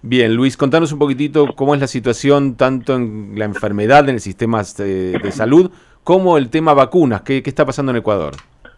Bien, Luis, contanos un poquitito cómo es la situación tanto en la enfermedad, en el sistema de salud, como el tema vacunas. ¿Qué está pasando en Ecuador?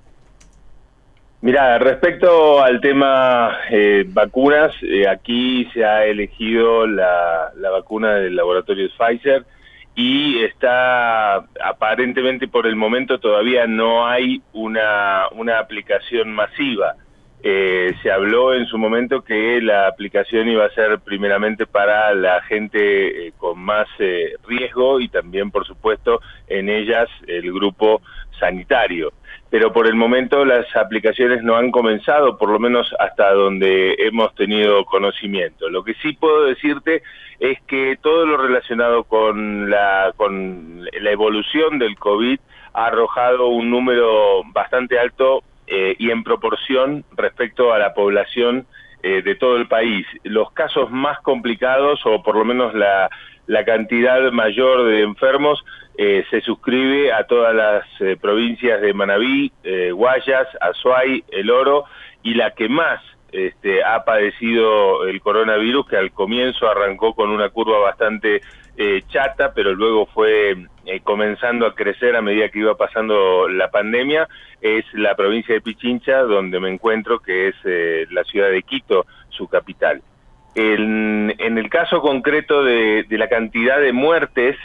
Mira, respecto al tema vacunas, aquí se ha elegido la vacuna del laboratorio Pfizer y está aparentemente por el momento todavía no hay una aplicación masiva. Se habló en su momento que la aplicación iba a ser primeramente para la gente con más riesgo y también, por supuesto, en ellas el grupo sanitario. Pero por el momento las aplicaciones no han comenzado, por lo menos hasta donde hemos tenido conocimiento. Lo que sí puedo decirte es que todo lo relacionado con la evolución del COVID ha arrojado un número bastante alto y en proporción respecto a la población de todo el país. Los casos más complicados, o por lo menos la cantidad mayor de enfermos, se suscribe a todas las provincias de Manabí, Guayas, Azuay, El Oro, y la que más ha padecido el coronavirus, que al comienzo arrancó con una curva bastante chata, pero luego fue comenzando a crecer a medida que iba pasando la pandemia, es la provincia de Pichincha, donde me encuentro, que es la ciudad de Quito, su capital. En el caso concreto de la cantidad de muertes,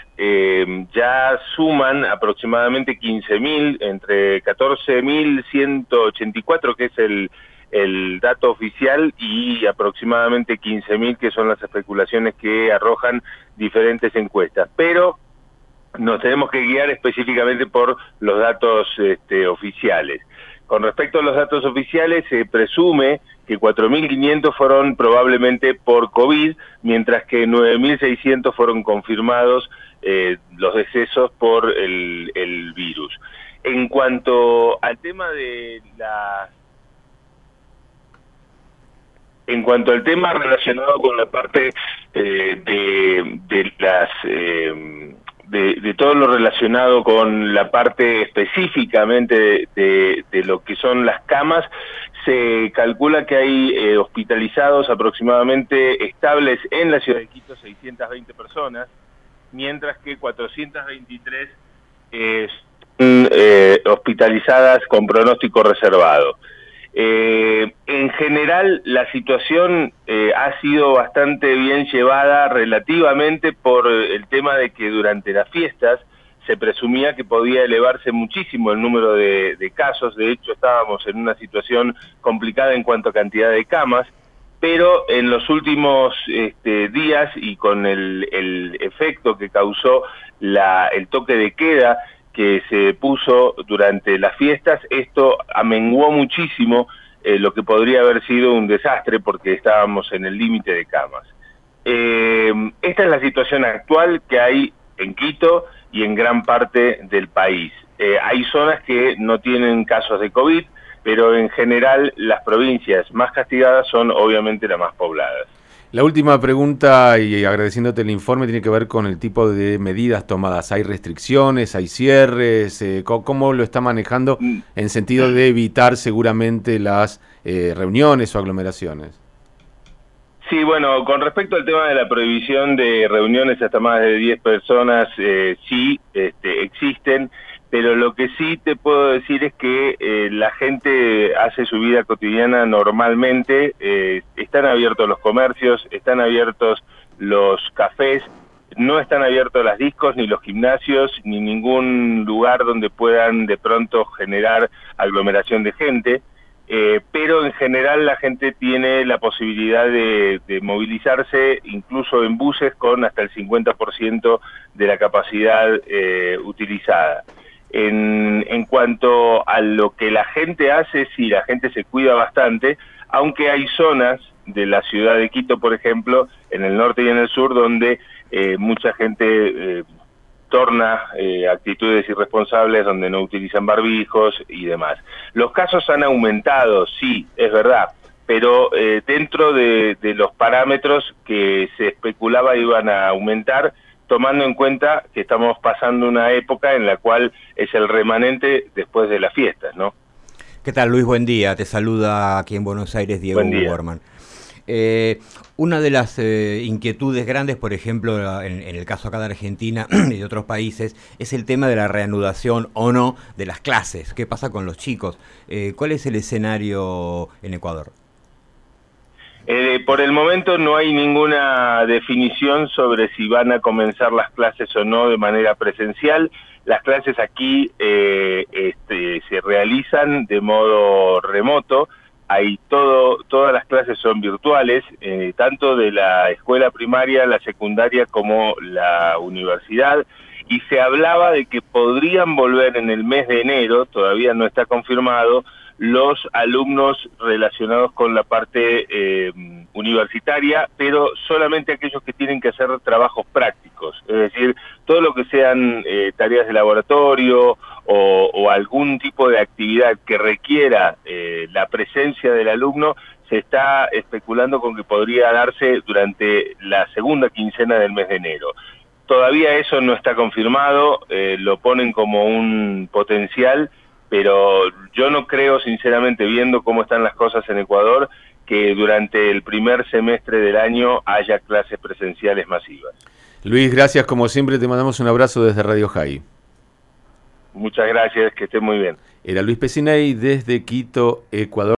ya suman aproximadamente 15.000, entre 14.184, que es el dato oficial, y aproximadamente 15.000, que son las especulaciones que arrojan diferentes encuestas. Pero nos tenemos que guiar específicamente por los datos oficiales. Con respecto a los datos oficiales, se presume que 4.500 fueron probablemente por COVID, mientras que 9.600 fueron confirmados los decesos por el virus. En cuanto al tema de En cuanto al tema relacionado con la parte de todo lo relacionado con la parte específicamente de lo que son las camas, se calcula que hay hospitalizados aproximadamente estables en la ciudad de Quito 620 personas, mientras que 423 hospitalizadas con pronóstico reservado. En general la situación ha sido bastante bien llevada relativamente por el tema de que durante las fiestas se presumía que podía elevarse muchísimo el número de casos. De hecho, estábamos en una situación complicada en cuanto a cantidad de camas, pero en los últimos días, y con el efecto que causó el toque de queda que se puso durante las fiestas, esto amenguó muchísimo lo que podría haber sido un desastre, porque estábamos en el límite de camas. Esta es la situación actual que hay en Quito y en gran parte del país. Hay zonas que no tienen casos de COVID, pero en general las provincias más castigadas son obviamente las más pobladas. La última pregunta, y agradeciéndote el informe, tiene que ver con el tipo de medidas tomadas. ¿Hay restricciones, hay cierres? ¿Cómo lo está manejando en sentido de evitar seguramente las reuniones o aglomeraciones? Sí, bueno, con respecto al tema de la prohibición de reuniones hasta más de 10 personas, sí, existen, pero lo que sí te puedo decir es que la gente hace su vida cotidiana normalmente, están abiertos los comercios, están abiertos los cafés, no están abiertos las discos, ni los gimnasios, ni ningún lugar donde puedan de pronto generar aglomeración de gente. Pero en general la gente tiene la posibilidad de movilizarse incluso en buses con hasta el 50% de la capacidad utilizada. En cuanto a lo que la gente hace, sí, la gente se cuida bastante, aunque hay zonas de la ciudad de Quito, por ejemplo, en el norte y en el sur, donde mucha gente torna actitudes irresponsables, donde no utilizan barbijos y demás. Los casos han aumentado, sí, es verdad, pero dentro de los parámetros que se especulaba iban a aumentar, tomando en cuenta que estamos pasando una época en la cual es el remanente después de las fiestas, ¿no? ¿Qué tal, Luis? Buen día. Te saluda aquí en Buenos Aires Diego Borman. Una de las inquietudes grandes, por ejemplo, en el caso acá de Argentina y de otros países, es el tema de la reanudación o no de las clases. ¿Qué pasa con los chicos? ¿Cuál es el escenario en Ecuador? Por el momento no hay ninguna definición sobre si van a comenzar las clases o no de manera presencial. Las clases aquí se realizan de modo remoto. Todas las clases son virtuales, tanto de la escuela primaria, la secundaria como la universidad, y se hablaba de que podrían volver en el mes de enero, todavía no está confirmado, los alumnos relacionados con la parte universitaria, pero solamente aquellos que tienen que hacer trabajos prácticos, es decir, todo lo que sean tareas de laboratorio o algún tipo de actividad que requiera la presencia del alumno, se está especulando con que podría darse durante la segunda quincena del mes de enero. Todavía eso no está confirmado, lo ponen como un potencial, pero yo no creo, sinceramente, viendo cómo están las cosas en Ecuador, que durante el primer semestre del año haya clases presenciales masivas. Luis, gracias como siempre, te mandamos un abrazo desde Radio High. Muchas gracias, que esté muy bien. Era Luis Pesinay desde Quito, Ecuador.